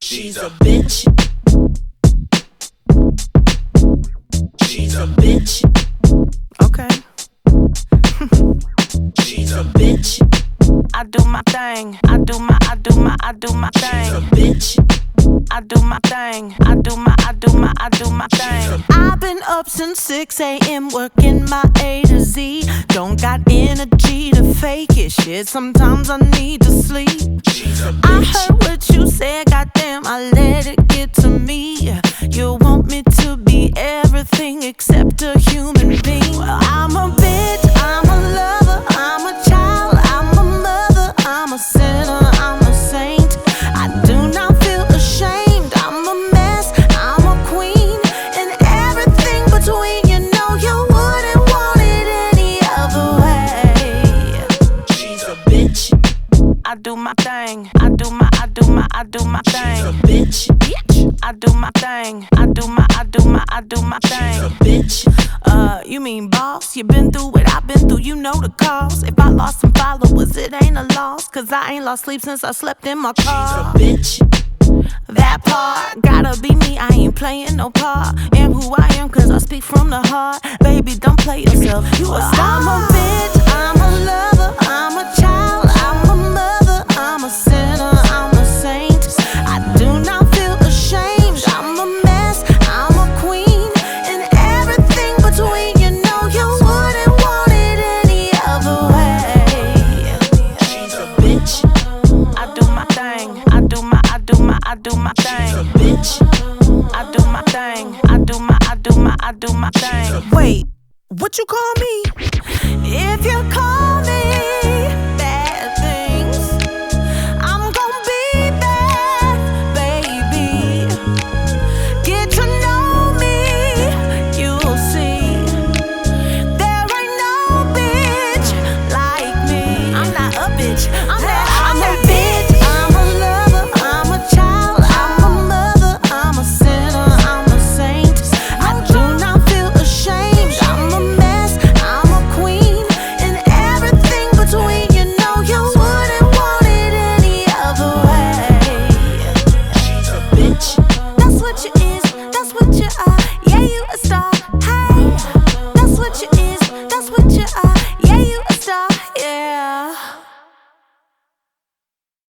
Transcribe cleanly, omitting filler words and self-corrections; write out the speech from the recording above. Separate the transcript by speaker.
Speaker 1: She's a bitch. She's a bitch.
Speaker 2: Okay.
Speaker 1: She's a bitch.
Speaker 2: I do my thing. I do my thing.
Speaker 1: She's a bitch.
Speaker 2: I do my thing. I do my thing. I've been up since 6 a.m. working my A to Z. Don't got energy to fake it. Shit, sometimes I need to sleep.
Speaker 1: She's a
Speaker 2: I
Speaker 1: bitch.
Speaker 2: heard what you said, goddamn, I let it get to me. You want me to be everything except a human being. Well, I'm a bitch, I'm a lover, I'm a child, I'm a mother, I'm a sinner, I'm a saint. I do not feel ashamed, I'm a mess, I'm a queen, and everything between. You know you wouldn't want it any other way.
Speaker 1: She's a bitch.
Speaker 2: I do my thing. I do my thing.
Speaker 1: She's a bitch.
Speaker 2: I do my thing. I do my
Speaker 1: She's a
Speaker 2: thing.
Speaker 1: bitch.
Speaker 2: You mean boss? You been through what I've been through, you know the cost. If I lost some followers, it ain't a loss. Cause I ain't lost sleep since I slept in my car.
Speaker 1: She's a bitch.
Speaker 2: That part, gotta be me, I ain't playing no part. Am who I am cause I speak from the heart. Baby, don't play yourself, you a star. I'm a bitch, I'm a lover, I'm a child, I'm a mother, I'm a sinner, I'm a saint. I do not feel ashamed, I'm a mess, I'm a queen, and everything between. You know you wouldn't want it any other way.
Speaker 1: She's a bitch.
Speaker 2: I do my thing, I do my thing.
Speaker 1: She's a bitch.
Speaker 2: I do my thing. I do my thing. Wait, what you call me? If you call me bad things, I'm gon' be bad, baby. Get to know me, you'll see. There ain't no bitch like me. I'm not a bitch.